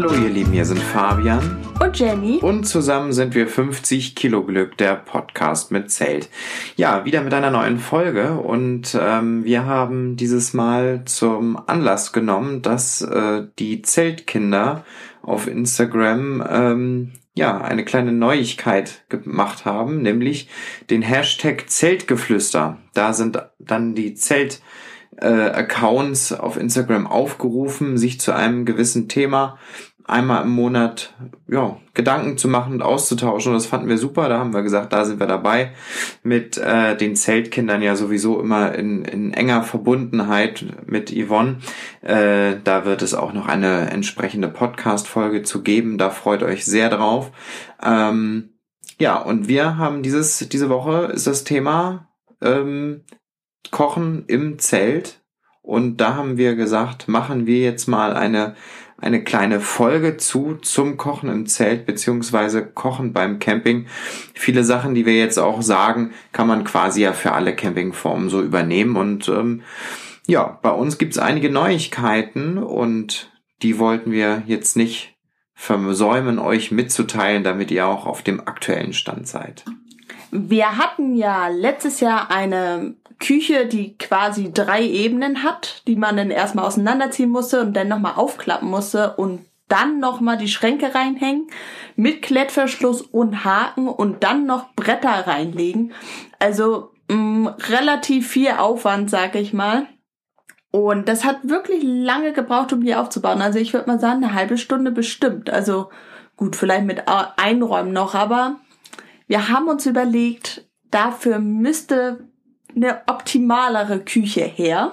Hallo ihr Lieben, hier sind Fabian und Jenny und zusammen sind wir 50 Kilo Glück, der Podcast mit Zelt. Ja, wieder mit einer neuen Folge und wir haben dieses Mal zum Anlass genommen, dass die Zeltkinder auf Instagram eine kleine Neuigkeit gemacht haben, nämlich den Hashtag Zeltgeflüster. Da sind dann die Accounts auf Instagram aufgerufen, sich zu einem gewissen Thema einmal im Monat Gedanken zu machen und auszutauschen. Und das fanden wir super. Da haben wir gesagt, da sind wir dabei. Mit den Zeltkindern ja sowieso immer in enger Verbundenheit mit Yvonne. Da wird es auch noch eine entsprechende Podcast-Folge zu geben. Da freut euch sehr drauf. Und wir haben diese Woche ist das Thema Kochen im Zelt, und da haben wir gesagt, machen wir jetzt mal eine kleine Folge zum Kochen im Zelt beziehungsweise Kochen beim Camping. Viele Sachen, die wir jetzt auch sagen, kann man quasi ja für alle Campingformen so übernehmen, und bei uns gibt's einige Neuigkeiten und die wollten wir jetzt nicht versäumen, euch mitzuteilen, damit ihr auch auf dem aktuellen Stand seid. Wir hatten ja letztes Jahr eine Küche, die quasi 3 Ebenen hat, die man dann erstmal auseinanderziehen musste und dann nochmal aufklappen musste und dann nochmal die Schränke reinhängen mit Klettverschluss und Haken und dann noch Bretter reinlegen. Also relativ viel Aufwand, sag ich mal. Und das hat wirklich lange gebraucht, um die aufzubauen. Also ich würde mal sagen, eine halbe Stunde bestimmt. Also gut, vielleicht mit Einräumen noch, aber wir haben uns überlegt, dafür müsste eine optimalere Küche her.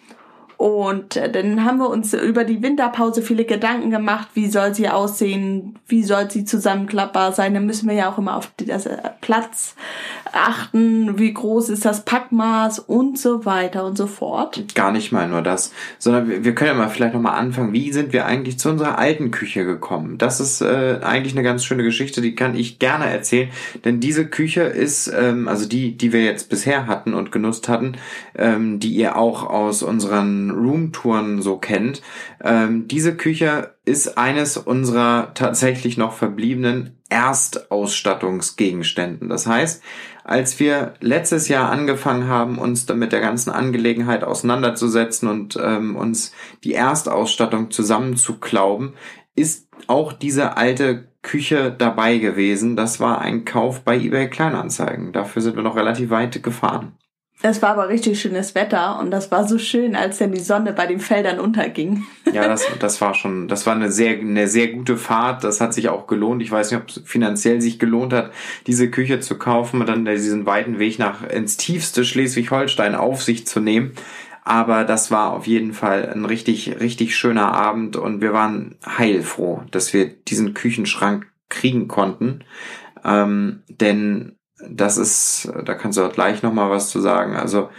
Und dann haben wir uns über die Winterpause viele Gedanken gemacht, wie soll sie aussehen, wie soll sie zusammenklappbar sein. Dann müssen wir ja auch immer auf das Platz achten, wie groß ist das Packmaß und so weiter und so fort. Gar nicht mal nur das, sondern wir können ja mal vielleicht nochmal anfangen, wie sind wir eigentlich zu unserer alten Küche gekommen? Das ist eigentlich eine ganz schöne Geschichte, die kann ich gerne erzählen, denn diese Küche ist, also die wir jetzt bisher hatten und genutzt hatten, die ihr auch aus unseren Roomtouren so kennt. Diese Küche ist eines unserer tatsächlich noch verbliebenen Erstausstattungsgegenständen. Das heißt, als wir letztes Jahr angefangen haben, uns mit der ganzen Angelegenheit auseinanderzusetzen und uns die Erstausstattung zusammenzuklauben, ist auch diese alte Küche dabei gewesen. Das war ein Kauf bei eBay Kleinanzeigen. Dafür sind wir noch relativ weit gefahren. Es war aber richtig schönes Wetter und das war so schön, als dann die Sonne bei den Feldern unterging. Ja, das war eine sehr gute Fahrt. Das hat sich auch gelohnt. Ich weiß nicht, ob es finanziell sich gelohnt hat, diese Küche zu kaufen und dann diesen weiten Weg ins tiefste Schleswig-Holstein auf sich zu nehmen. Aber das war auf jeden Fall ein richtig, richtig schöner Abend und wir waren heilfroh, dass wir diesen Küchenschrank kriegen konnten. Denn das ist, da kannst du auch gleich nochmal was zu sagen. Also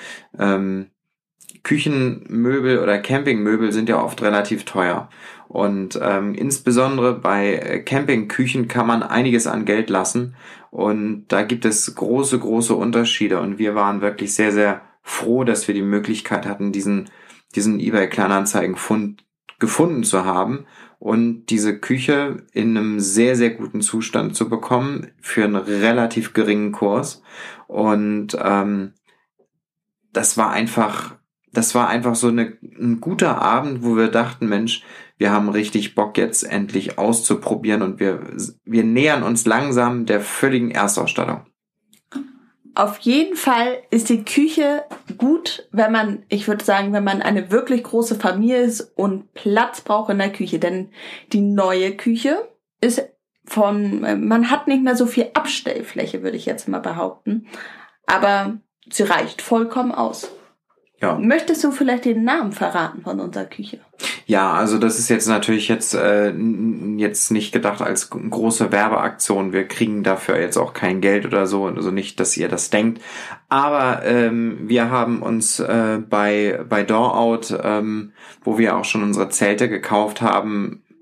Küchenmöbel oder Campingmöbel sind ja oft relativ teuer. Und insbesondere bei Campingküchen kann man einiges an Geld lassen. Und da gibt es große, große Unterschiede. Und wir waren wirklich sehr, sehr froh, dass wir die Möglichkeit hatten, diesen eBay Kleinanzeigen-Fund gefunden zu haben und diese Küche in einem sehr, sehr guten Zustand zu bekommen für einen relativ geringen Kurs. Und das war einfach so ein guter Abend, wo wir dachten, Mensch, wir haben richtig Bock jetzt endlich auszuprobieren und wir nähern uns langsam der völligen Erstausstattung. Auf jeden Fall ist die Küche gut, wenn man eine wirklich große Familie ist und Platz braucht in der Küche. Denn die neue Küche ist man hat nicht mehr so viel Abstellfläche, würde ich jetzt mal behaupten. Aber sie reicht vollkommen aus. Ja. Möchtest du vielleicht den Namen verraten von unserer Küche? Ja, also das ist jetzt natürlich jetzt nicht gedacht als große Werbeaktion. Wir kriegen dafür jetzt auch kein Geld oder so, also nicht, dass ihr das denkt. Aber wir haben uns bei Door Out, wo wir auch schon unsere Zelte gekauft haben,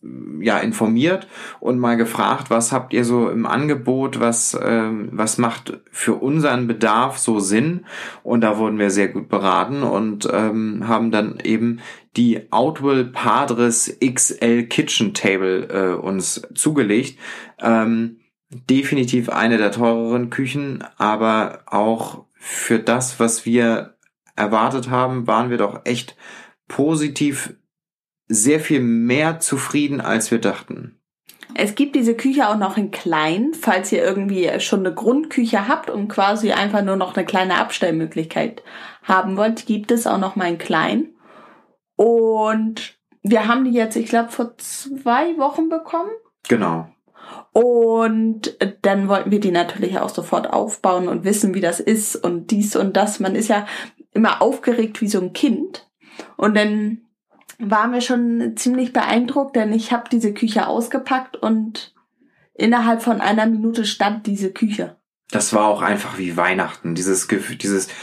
ja informiert und mal gefragt, was habt ihr so im Angebot, was macht für unseren Bedarf so Sinn, und da wurden wir sehr gut beraten und haben dann eben die Outwell Padres XL Kitchen Table uns zugelegt. Definitiv eine der teureren Küchen, aber auch für das, was wir erwartet haben, waren wir doch echt positiv sehr viel mehr zufrieden, als wir dachten. Es gibt diese Küche auch noch in klein, falls ihr irgendwie schon eine Grundküche habt und quasi einfach nur noch eine kleine Abstellmöglichkeit haben wollt, gibt es auch noch mal in klein. Und wir haben die jetzt, ich glaube, vor 2 Wochen bekommen. Genau. Und dann wollten wir die natürlich auch sofort aufbauen und wissen, wie das ist und dies und das. Man ist ja immer aufgeregt wie so ein Kind. Und dann war mir schon ziemlich beeindruckt, denn ich habe diese Küche ausgepackt und innerhalb von 1 Minute stand diese Küche. Das war auch einfach wie Weihnachten, dieses Gefühl,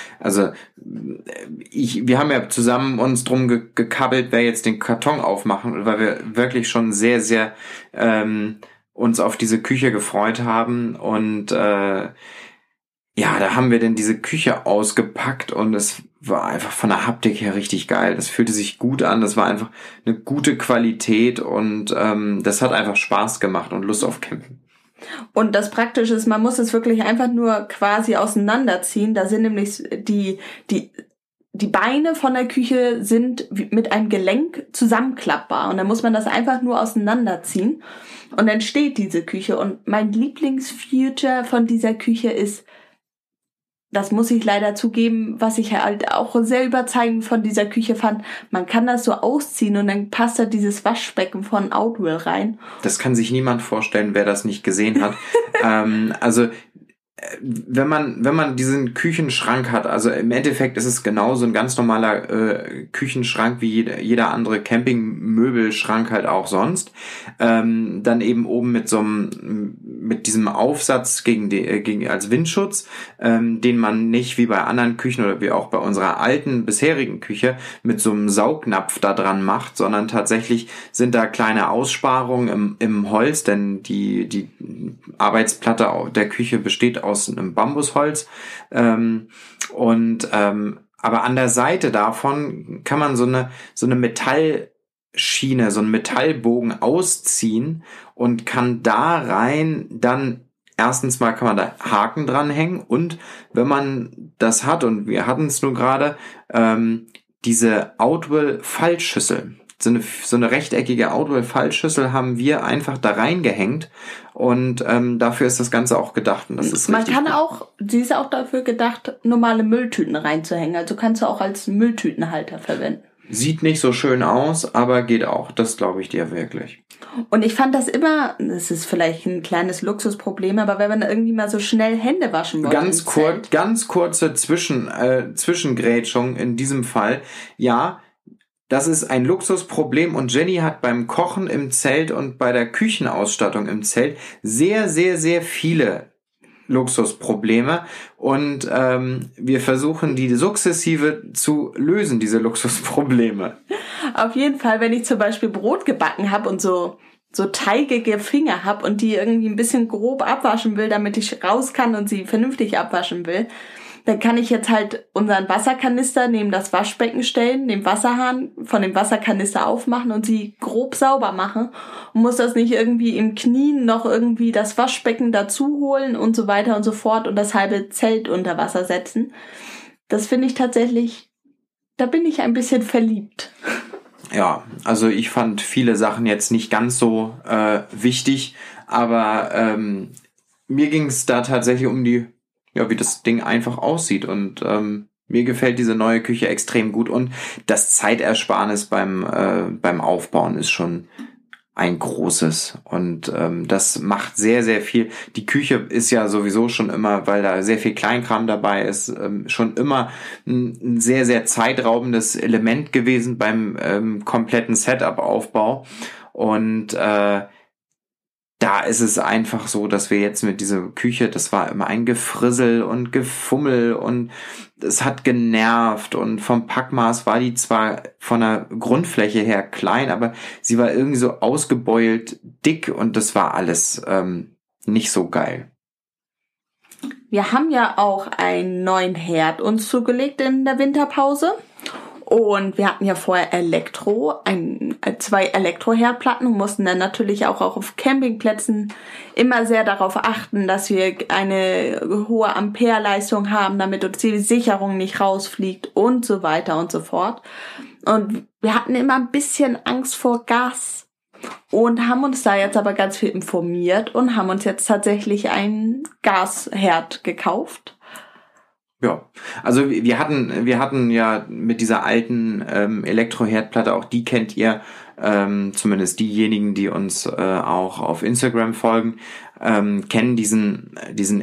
wir haben ja zusammen uns drum gekabbelt, wer jetzt den Karton aufmachen, weil wir wirklich schon sehr, sehr uns auf diese Küche gefreut haben, und ja, da haben wir denn diese Küche ausgepackt und es war einfach von der Haptik her richtig geil. Das fühlte sich gut an, das war einfach eine gute Qualität und das hat einfach Spaß gemacht und Lust auf Campen. Und das Praktische ist, man muss es wirklich einfach nur quasi auseinanderziehen. Da sind nämlich die Beine von der Küche sind mit einem Gelenk zusammenklappbar und dann muss man das einfach nur auseinanderziehen und dann steht diese Küche. Und mein Lieblingsfeature von dieser Küche ist, das muss ich leider zugeben, was ich halt auch sehr überzeugend von dieser Küche fand, man kann das so ausziehen und dann passt da dieses Waschbecken von Outwell rein. Das kann sich niemand vorstellen, wer das nicht gesehen hat. Also wenn man diesen Küchenschrank hat, also im Endeffekt ist es genauso ein ganz normaler Küchenschrank wie jeder andere Campingmöbelschrank halt auch sonst. Dann eben oben mit diesem Aufsatz gegen als Windschutz, den man nicht wie bei anderen Küchen oder wie auch bei unserer alten bisherigen Küche mit so einem Saugnapf da dran macht, sondern tatsächlich sind da kleine Aussparungen im Holz, denn die Arbeitsplatte der Küche besteht aus einem Bambusholz, aber an der Seite davon kann man so eine Metallschiene, so einen Metallbogen ausziehen und kann da rein dann erstens mal kann man da Haken dranhängen, und wenn man das hat, und wir hatten es nur gerade, diese Outwell Fallschüssel. So eine rechteckige Outwell-Fallschüssel haben wir einfach da reingehängt und dafür ist das Ganze auch gedacht. Und das ist man kann gut. Auch, sie ist auch dafür gedacht, normale Mülltüten reinzuhängen. Also kannst du auch als Mülltütenhalter verwenden. Sieht nicht so schön aus, aber geht auch. Das glaube ich dir wirklich. Und ich fand das immer, das ist vielleicht ein kleines Luxusproblem, aber wenn man irgendwie mal so schnell Hände waschen wollte. Ganz kurze Zwischengrätschung in diesem Fall. Ja, das ist ein Luxusproblem, und Jenny hat beim Kochen im Zelt und bei der Küchenausstattung im Zelt sehr, sehr, sehr viele Luxusprobleme, und wir versuchen die sukzessive zu lösen, diese Luxusprobleme. Auf jeden Fall, wenn ich zum Beispiel Brot gebacken habe und so teigige Finger habe und die irgendwie ein bisschen grob abwaschen will, damit ich raus kann und sie vernünftig abwaschen will, dann kann ich jetzt halt unseren Wasserkanister neben das Waschbecken stellen, den Wasserhahn von dem Wasserkanister aufmachen und sie grob sauber machen und muss das nicht irgendwie im Knien noch irgendwie das Waschbecken dazu holen und so weiter und so fort und das halbe Zelt unter Wasser setzen. Das finde ich tatsächlich, da bin ich ein bisschen verliebt. Ja, also ich fand viele Sachen jetzt nicht ganz so wichtig, aber mir ging es da tatsächlich um wie das Ding einfach aussieht, und mir gefällt diese neue Küche extrem gut, und das Zeitersparnis beim Aufbauen ist schon ein großes, und das macht sehr, sehr viel. Die Küche ist ja sowieso schon immer, weil da sehr viel Kleinkram dabei ist, schon immer ein sehr, sehr zeitraubendes Element gewesen beim kompletten Setup-Aufbau, und da ist es einfach so, dass wir jetzt mit dieser Küche, das war immer ein Gefrissel und Gefummel und es hat genervt und vom Packmaß war die zwar von der Grundfläche her klein, aber sie war irgendwie so ausgebeult dick und das war alles nicht so geil. Wir haben ja auch einen neuen Herd uns zugelegt in der Winterpause. Und wir hatten ja vorher zwei Elektroherdplatten und mussten dann natürlich auch auf Campingplätzen immer sehr darauf achten, dass wir eine hohe Ampereleistung haben, damit uns die Sicherung nicht rausfliegt und so weiter und so fort. Und wir hatten immer ein bisschen Angst vor Gas und haben uns da jetzt aber ganz viel informiert und haben uns jetzt tatsächlich einen Gasherd gekauft. Ja, also wir hatten ja mit dieser alten Elektroherdplatte, auch die kennt ihr, zumindest diejenigen, die uns auch auf Instagram folgen, kennen diese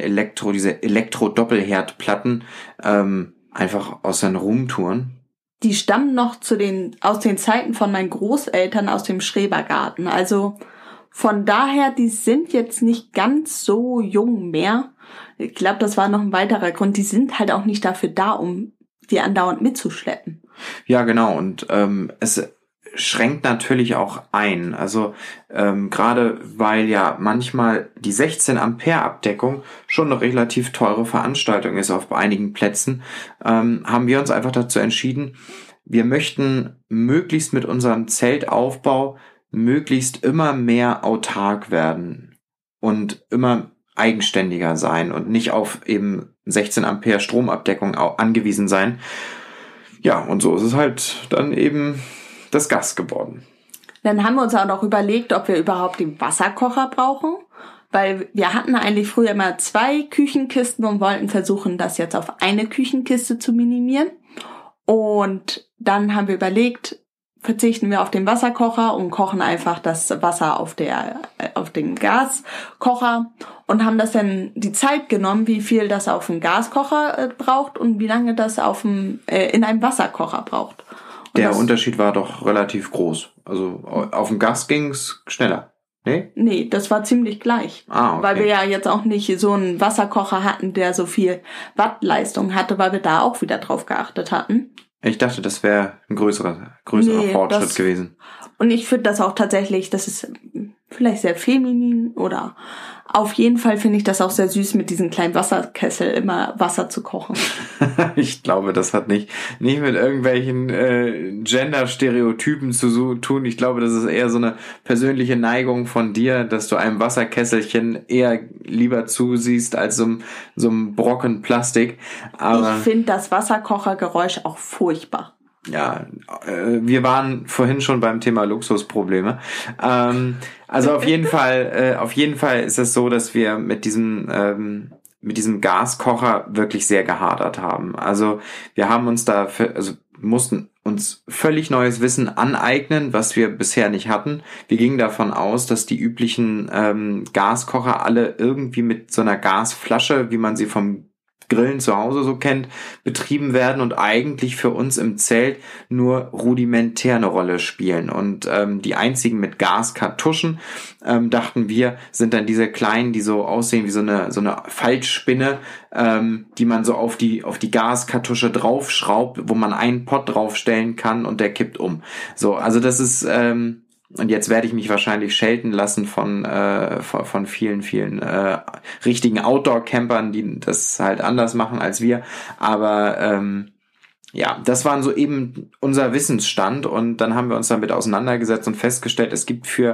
Elektro-Doppelherdplatten einfach aus den Roomtouren. Die stammen noch aus den Zeiten von meinen Großeltern aus dem Schrebergarten. Also von daher, die sind jetzt nicht ganz so jung mehr. Ich glaube, das war noch ein weiterer Grund. Die sind halt auch nicht dafür da, um die andauernd mitzuschleppen. Ja, genau. Und es schränkt natürlich auch ein. Also gerade weil ja manchmal die 16 Ampere Abdeckung schon eine relativ teure Veranstaltung ist auf einigen Plätzen, haben wir uns einfach dazu entschieden, wir möchten möglichst mit unserem Zeltaufbau möglichst immer mehr autark werden und immer eigenständiger sein und nicht auf eben 16 Ampere Stromabdeckung angewiesen sein. Ja, und so ist es halt dann eben das Gas geworden. Dann haben wir uns auch noch überlegt, ob wir überhaupt den Wasserkocher brauchen, weil wir hatten eigentlich früher immer 2 Küchenkisten und wollten versuchen, das jetzt auf eine Küchenkiste zu minimieren. Und dann haben wir überlegt, verzichten wir auf den Wasserkocher und kochen einfach das Wasser auf den Gaskocher und haben das dann die Zeit genommen, wie viel das auf dem Gaskocher braucht und wie lange das in einem Wasserkocher braucht. Und der Unterschied war doch relativ groß. Also auf dem Gas ging's schneller. Nee? Nee, das war ziemlich gleich. Ah, okay. Weil wir ja jetzt auch nicht so einen Wasserkocher hatten, der so viel Wattleistung hatte, weil wir da auch wieder drauf geachtet hatten. Ich dachte, das wäre ein größerer Fortschritt gewesen. Und ich finde das auch tatsächlich, das ist vielleicht sehr feminin oder auf jeden Fall finde ich das auch sehr süß, mit diesem kleinen Wasserkessel immer Wasser zu kochen. Ich glaube, das hat nicht mit irgendwelchen Gender-Stereotypen zu tun. Ich glaube, das ist eher so eine persönliche Neigung von dir, dass du einem Wasserkesselchen eher lieber zusiehst als so einem Brocken Plastik. Aber ich finde das Wasserkochergeräusch auch furchtbar. Ja, wir waren vorhin schon beim Thema Luxusprobleme. Also auf jeden Fall ist es so, dass wir mit diesem Gaskocher wirklich sehr gehadert haben. Also wir haben uns mussten uns völlig neues Wissen aneignen, was wir bisher nicht hatten. Wir gingen davon aus, dass die üblichen Gaskocher alle irgendwie mit so einer Gasflasche, wie man sie vom Grillen zu Hause so kennt, betrieben werden und eigentlich für uns im Zelt nur rudimentär eine Rolle spielen. Und die einzigen mit Gaskartuschen, dachten wir, sind dann diese kleinen, die so aussehen wie so eine Faltspinne, die man so auf die Gaskartusche draufschraubt, wo man einen Pott draufstellen kann und der kippt um. So, also das ist und jetzt werde ich mich wahrscheinlich schelten lassen von vielen richtigen Outdoor-Campern, die das halt anders machen als wir. Aber ja, das waren so eben unser Wissensstand und dann haben wir uns damit auseinandergesetzt und festgestellt, es gibt für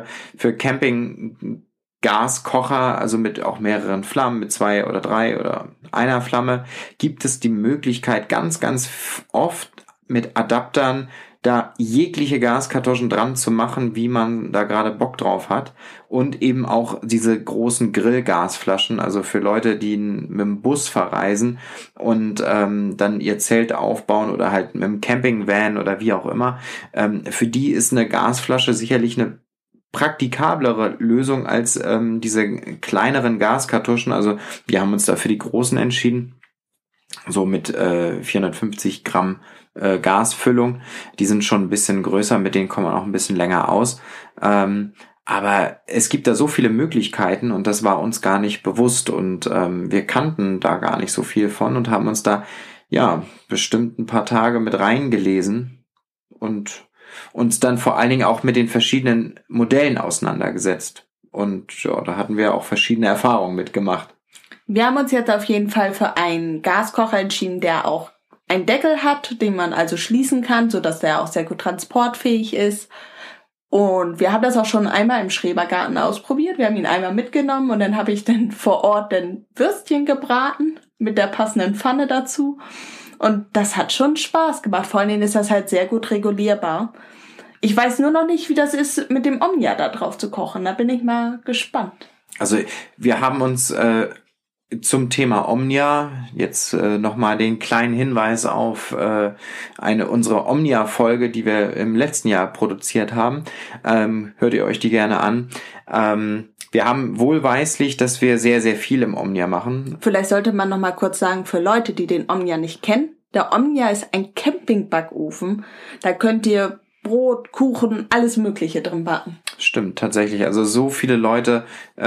Camping Gaskocher, also mit auch mehreren Flammen, mit 2 oder 3 oder einer Flamme, gibt es die Möglichkeit ganz, ganz oft mit Adaptern da jegliche Gaskartuschen dran zu machen, wie man da gerade Bock drauf hat. Und eben auch diese großen Grillgasflaschen, also für Leute, die mit dem Bus verreisen und dann ihr Zelt aufbauen oder halt mit dem Campingvan oder wie auch immer. Für die ist eine Gasflasche sicherlich eine praktikablere Lösung als diese kleineren Gaskartuschen. Also wir haben uns da für die großen entschieden. So mit 450 Gramm Gasfüllung. Die sind schon ein bisschen größer, mit denen kommt man auch ein bisschen länger aus. Aber es gibt da so viele Möglichkeiten und das war uns gar nicht bewusst und wir kannten da gar nicht so viel von und haben uns da ja bestimmt ein paar Tage mit reingelesen und uns dann vor allen Dingen auch mit den verschiedenen Modellen auseinandergesetzt. Und ja, da hatten wir auch verschiedene Erfahrungen mitgemacht. Wir haben uns jetzt auf jeden Fall für einen Gaskocher entschieden, der auch einen Deckel hat, den man also schließen kann, sodass der auch sehr gut transportfähig ist. Und wir haben das auch schon einmal im Schrebergarten ausprobiert. Wir haben ihn einmal mitgenommen und dann habe ich dann vor Ort dann Würstchen gebraten mit der passenden Pfanne dazu. Und das hat schon Spaß gemacht. Vor allen Dingen ist das halt sehr gut regulierbar. Ich weiß nur noch nicht, wie das ist, mit dem Omnia da drauf zu kochen. Da bin ich mal gespannt. Also wir haben uns zum Thema Omnia jetzt nochmal den kleinen Hinweis auf unsere Omnia-Folge, die wir im letzten Jahr produziert haben. Hört ihr euch die gerne an. Wir haben wohlweislich, dass wir sehr, sehr viel im Omnia machen. Vielleicht sollte man noch mal kurz sagen, für Leute, die den Omnia nicht kennen, der Omnia ist ein Campingbackofen. Da könnt ihr Brot, Kuchen, alles Mögliche drin backen. Stimmt, tatsächlich. Also so viele Leute,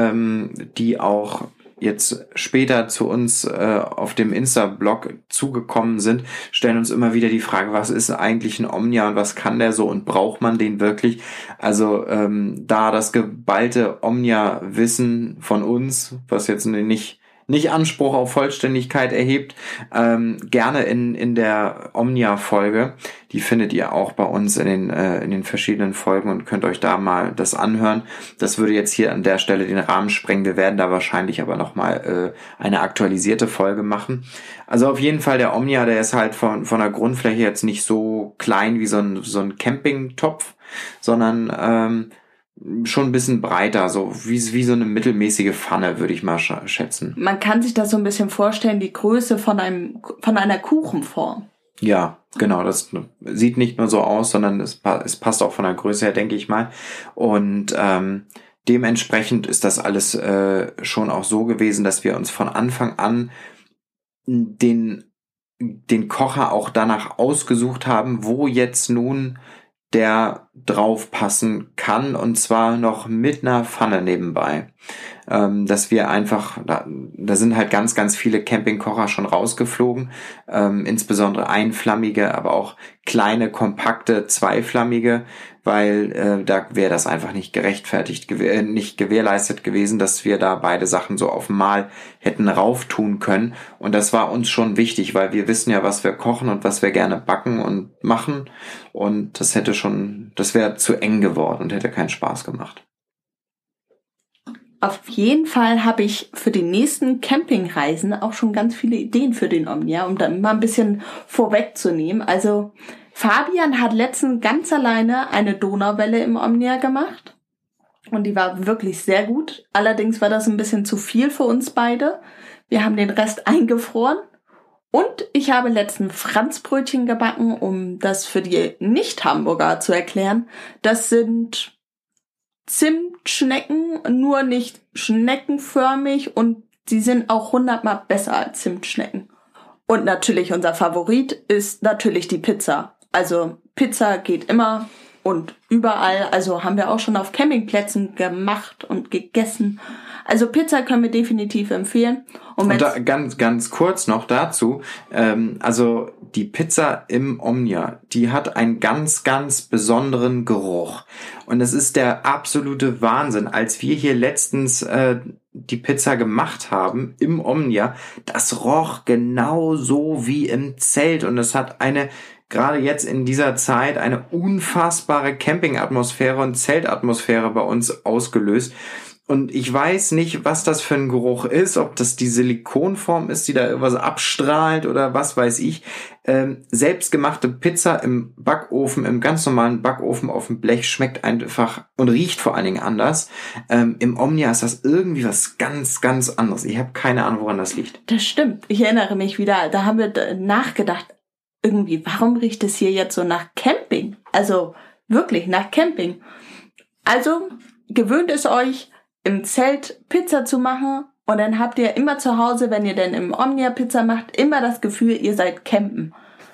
die auch jetzt später zu uns auf dem Insta-Blog zugekommen sind, stellen uns immer wieder die Frage, was ist eigentlich ein Omnia und was kann der so und braucht man den wirklich? Also da das geballte Omnia-Wissen von uns, was jetzt nicht Anspruch auf Vollständigkeit erhebt, gerne in der Omnia-Folge. Die findet ihr auch bei uns in den verschiedenen Folgen und könnt euch da mal das anhören. Das würde jetzt hier an der Stelle den Rahmen sprengen. Wir werden da wahrscheinlich aber nochmal eine aktualisierte Folge machen. Also auf jeden Fall der Omnia, der ist halt von der Grundfläche jetzt nicht so klein wie so ein Campingtopf, sondern schon ein bisschen breiter, so wie so eine mittelmäßige Pfanne, würde ich mal schätzen. Man kann sich das so ein bisschen vorstellen, die Größe von einer Kuchenform. Ja, genau, das sieht nicht nur so aus, sondern es passt auch von der Größe her, denke ich mal. Und dementsprechend ist das alles schon auch so gewesen, dass wir uns von Anfang an den Kocher auch danach ausgesucht haben, wo jetzt nun der drauf passen kann und zwar noch mit einer Pfanne nebenbei. Dass wir einfach, da sind halt ganz, ganz viele Campingkocher schon rausgeflogen, insbesondere einflammige, aber auch kleine, kompakte, zweiflammige, weil da wäre das einfach nicht nicht gewährleistet gewesen, dass wir da beide Sachen so auf einmal hätten rauftun können. Und das war uns schon wichtig, weil wir wissen ja, was wir kochen und was wir gerne backen und machen. Und das wäre zu eng geworden und hätte keinen Spaß gemacht. Auf jeden Fall habe ich für die nächsten Campingreisen auch schon ganz viele Ideen für den Omnia, um da mal ein bisschen vorwegzunehmen. Also Fabian hat letztens ganz alleine eine Donauwelle im Omnia gemacht und die war wirklich sehr gut. Allerdings war das ein bisschen zu viel für uns beide. Wir haben den Rest eingefroren und ich habe letztens Franzbrötchen gebacken, um das für die Nicht-Hamburger zu erklären. Das sind Zimtschnecken, nur nicht schneckenförmig und sie sind auch 100-mal besser als Zimtschnecken. Und natürlich unser Favorit ist natürlich die Pizza. Also Pizza geht immer und überall. Also haben wir auch schon auf Campingplätzen gemacht und gegessen. Also Pizza können wir definitiv empfehlen. Und da, ganz kurz noch dazu, also die Pizza im Omnia, die hat einen ganz, ganz besonderen Geruch. Und es ist der absolute Wahnsinn. Als wir hier letztens die Pizza gemacht haben im Omnia, das roch genau so wie im Zelt. Und es hat gerade jetzt in dieser Zeit eine unfassbare Campingatmosphäre und Zeltatmosphäre bei uns ausgelöst. Und ich weiß nicht, was das für ein Geruch ist, ob das die Silikonform ist, die da irgendwas abstrahlt oder was weiß ich. Selbstgemachte Pizza im Backofen, im ganz normalen Backofen auf dem Blech schmeckt einfach und riecht vor allen Dingen anders. Im Omnia ist das irgendwie was ganz, ganz anderes. Ich habe keine Ahnung, woran das liegt. Das stimmt. Ich erinnere mich wieder, da haben wir nachgedacht, irgendwie, warum riecht es hier jetzt so nach Camping? Also wirklich nach Camping. Also gewöhnt es euch, im Zelt Pizza zu machen und dann habt ihr immer zu Hause, wenn ihr denn im Omnia Pizza macht, immer das Gefühl, ihr seid campen.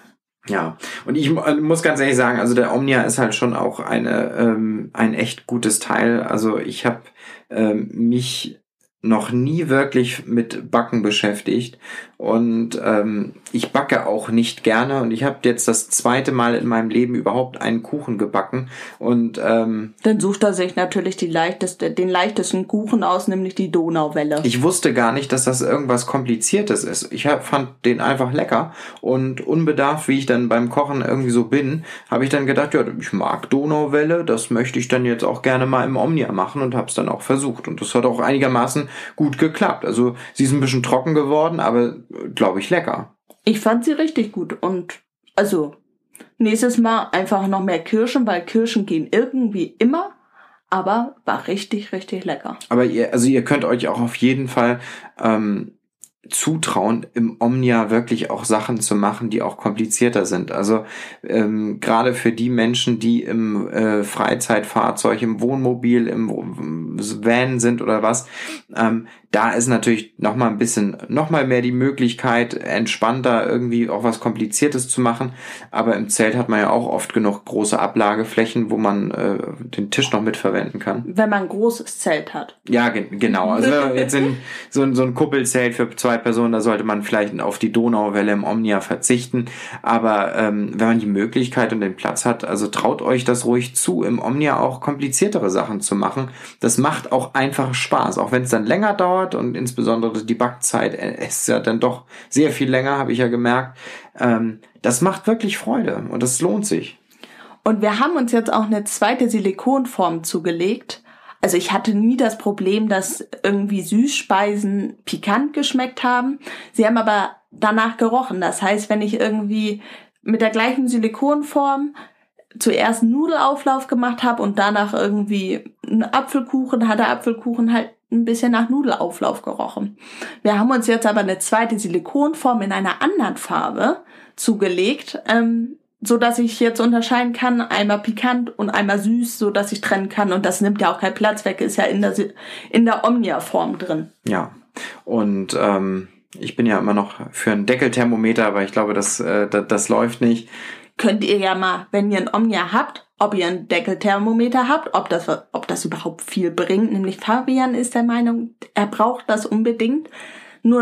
Ja, und ich muss ganz ehrlich sagen, also der Omnia ist halt schon auch ein echt gutes Teil. Also ich habe mich noch nie wirklich mit Backen beschäftigt und ich backe auch nicht gerne und ich habe jetzt das zweite Mal in meinem Leben überhaupt einen Kuchen gebacken und Dann sucht er sich natürlich den leichtesten Kuchen aus, nämlich die Donauwelle. ich wusste gar nicht, dass das irgendwas Kompliziertes ist. Fand den einfach lecker und unbedarft, wie ich dann beim Kochen irgendwie so bin, habe ich dann gedacht, ja, ich mag Donauwelle, das möchte ich dann jetzt auch gerne mal im Omnia machen und habe es dann auch versucht. Und das hat auch einigermaßen gut geklappt. Also sie ist ein bisschen trocken geworden, aber glaube ich lecker. Ich fand sie richtig gut und also nächstes Mal einfach noch mehr Kirschen, weil Kirschen gehen irgendwie immer. Aber war richtig, richtig lecker. Aber ihr könnt euch auch auf jeden Fall zutrauen, im Omnia wirklich auch Sachen zu machen, die auch komplizierter sind. Also gerade für die Menschen, die im Freizeitfahrzeug, im Wohnmobil, im Van sind oder was, da ist natürlich noch mal mehr die Möglichkeit, entspannter irgendwie auch was Kompliziertes zu machen. Aber im Zelt hat man ja auch oft genug große Ablageflächen, wo man den Tisch noch mitverwenden kann. Wenn man ein großes Zelt hat. Ja, genau. Also wenn man jetzt in so ein Kuppelzelt für 2 Personen, da sollte man vielleicht auf die Donauwelle im Omnia verzichten. Aber wenn man die Möglichkeit und den Platz hat, also traut euch das ruhig zu, im Omnia auch kompliziertere Sachen zu machen. Das macht auch einfach Spaß, auch wenn es dann länger dauert und insbesondere die Backzeit ist ja dann doch sehr viel länger, habe ich ja gemerkt. Das macht wirklich Freude und das lohnt sich. Und wir haben uns jetzt auch eine zweite Silikonform zugelegt. Also ich hatte nie das Problem, dass irgendwie Süßspeisen pikant geschmeckt haben. Sie haben aber danach gerochen. Das heißt, wenn ich irgendwie mit der gleichen Silikonform zuerst einen Nudelauflauf gemacht habe und danach irgendwie einen Apfelkuchen, hat der Apfelkuchen halt ein bisschen nach Nudelauflauf gerochen. Wir haben uns jetzt aber eine zweite Silikonform in einer anderen Farbe zugelegt, so dass ich jetzt unterscheiden kann, einmal pikant und einmal süß, so dass ich trennen kann. Und das nimmt ja auch keinen Platz weg, ist ja in der Omnia-Form drin. Ja, und ich bin ja immer noch für ein Deckelthermometer, aber ich glaube, das läuft nicht. Könnt ihr ja mal, wenn ihr ein Omnia habt, ob ihr ein Deckelthermometer habt, ob das überhaupt viel bringt. Nämlich Fabian ist der Meinung, er braucht das unbedingt. Nur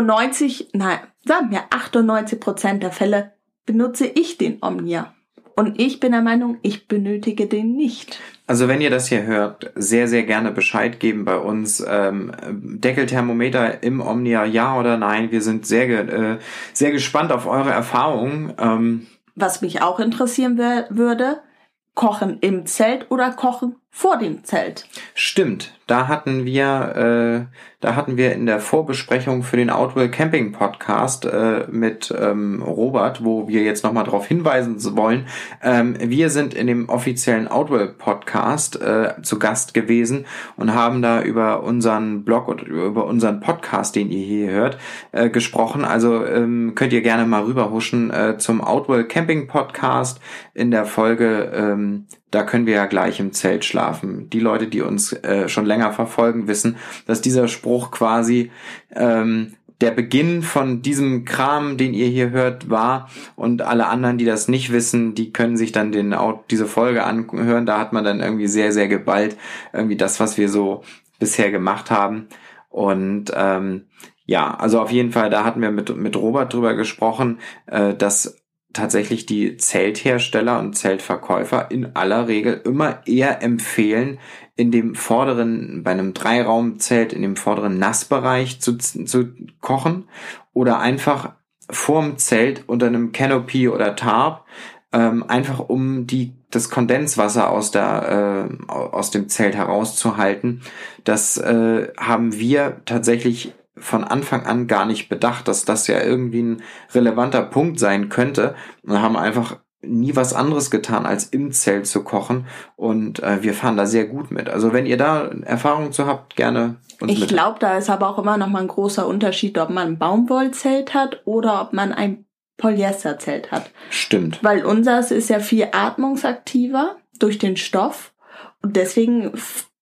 98% der Fälle benutze ich den Omnia. Und ich bin der Meinung, ich benötige den nicht. Also wenn ihr das hier hört, sehr, sehr gerne Bescheid geben bei uns. Deckelthermometer im Omnia, ja oder nein? Wir sind sehr gespannt auf eure Erfahrungen. Was mich auch interessieren würde, kochen im Zelt oder kochen vor dem Zelt. Stimmt, da hatten wir in der Vorbesprechung für den Outwell Camping Podcast mit Robert, wo wir jetzt nochmal darauf hinweisen wollen, wir sind in dem offiziellen Outwell Podcast zu Gast gewesen und haben da über unseren Blog und über unseren Podcast, den ihr hier hört, gesprochen. Also könnt ihr gerne mal rüberhuschen zum Outwell Camping Podcast in der Folge. Da können wir ja gleich im Zelt schlafen. Die Leute, die uns schon länger verfolgen, wissen, dass dieser Spruch quasi der Beginn von diesem Kram, den ihr hier hört, war. Und alle anderen, die das nicht wissen, die können sich dann diese Folge anhören. Da hat man dann irgendwie sehr, sehr geballt irgendwie das, was wir so bisher gemacht haben. Und ja, also auf jeden Fall, da hatten wir mit Robert drüber gesprochen, dass tatsächlich die Zelthersteller und Zeltverkäufer in aller Regel immer eher empfehlen, bei einem 3-Raum-Zelt, in dem vorderen Nassbereich zu kochen oder einfach vorm Zelt unter einem Canopy oder Tarp, einfach um das Kondenswasser aus dem Zelt herauszuhalten. Das haben wir tatsächlich von Anfang an gar nicht bedacht, dass das ja irgendwie ein relevanter Punkt sein könnte, und haben einfach nie was anderes getan, als im Zelt zu kochen, und wir fahren da sehr gut mit. Also wenn ihr da Erfahrungen zu habt, gerne uns mit. Ich glaube, da ist aber auch immer noch mal ein großer Unterschied, ob man ein Baumwollzelt hat oder ob man ein Polyesterzelt hat. Stimmt. Weil unseres ist ja viel atmungsaktiver durch den Stoff und deswegen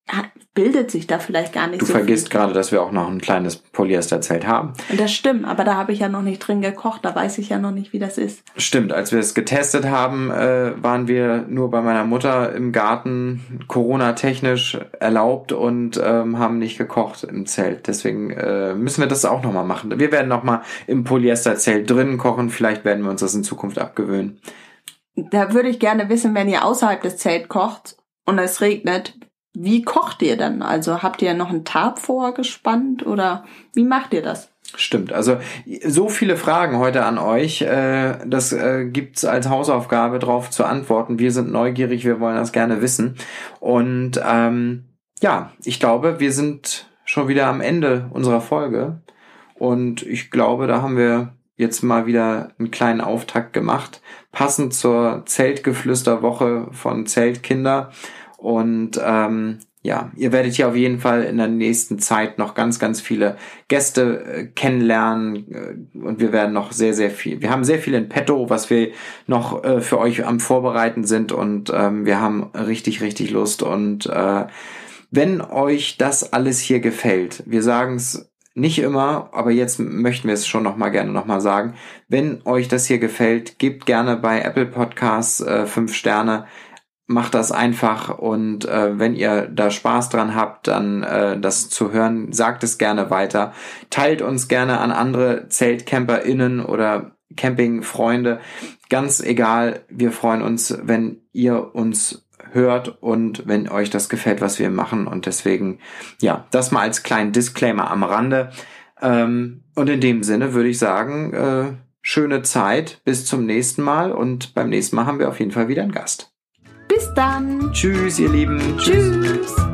bildet sich da vielleicht gar nicht Du so vergisst viel. gerade, dass wir auch noch ein kleines Polyesterzelt haben. Und das stimmt, aber da habe ich ja noch nicht drin gekocht, da weiß ich ja noch nicht, wie das ist. Stimmt, als wir es getestet haben, waren wir nur bei meiner Mutter im Garten, Corona-technisch erlaubt und haben nicht gekocht im Zelt. Deswegen müssen wir das auch nochmal machen. Wir werden nochmal im Polyesterzelt drinnen kochen, vielleicht werden wir uns das in Zukunft abgewöhnen. Da würde ich gerne wissen, wenn ihr außerhalb des Zelts kocht und es regnet, wie kocht ihr dann? Also habt ihr noch einen Tarp vorgespannt oder wie macht ihr das? Stimmt, also so viele Fragen heute an euch, das gibt's als Hausaufgabe drauf zu antworten. Wir sind neugierig, wir wollen das gerne wissen. Und ja, ich glaube, wir sind schon wieder am Ende unserer Folge und ich glaube, da haben wir jetzt mal wieder einen kleinen Auftakt gemacht, passend zur Zeltgeflüsterwoche von Zeltkinder. Und ja, ihr werdet hier auf jeden Fall in der nächsten Zeit noch ganz, ganz viele Gäste kennenlernen und wir werden noch sehr, sehr viel. Wir haben sehr viel in petto, was wir noch für euch am Vorbereiten sind und wir haben richtig, richtig Lust. Und wenn euch das alles hier gefällt, wir sagen es nicht immer, aber jetzt möchten wir es schon gerne noch mal sagen. Wenn euch das hier gefällt, gebt gerne bei Apple Podcasts 5 Sterne. Macht das einfach und wenn ihr da Spaß dran habt, dann das zu hören, sagt es gerne weiter. Teilt uns gerne an andere ZeltcamperInnen oder Campingfreunde. Ganz egal, wir freuen uns, wenn ihr uns hört und wenn euch das gefällt, was wir machen. Und deswegen, ja, das mal als kleinen Disclaimer am Rande. Und in dem Sinne würde ich sagen, schöne Zeit, bis zum nächsten Mal. Und beim nächsten Mal haben wir auf jeden Fall wieder einen Gast. Bis dann. Tschüss, ihr Lieben. Tschüss.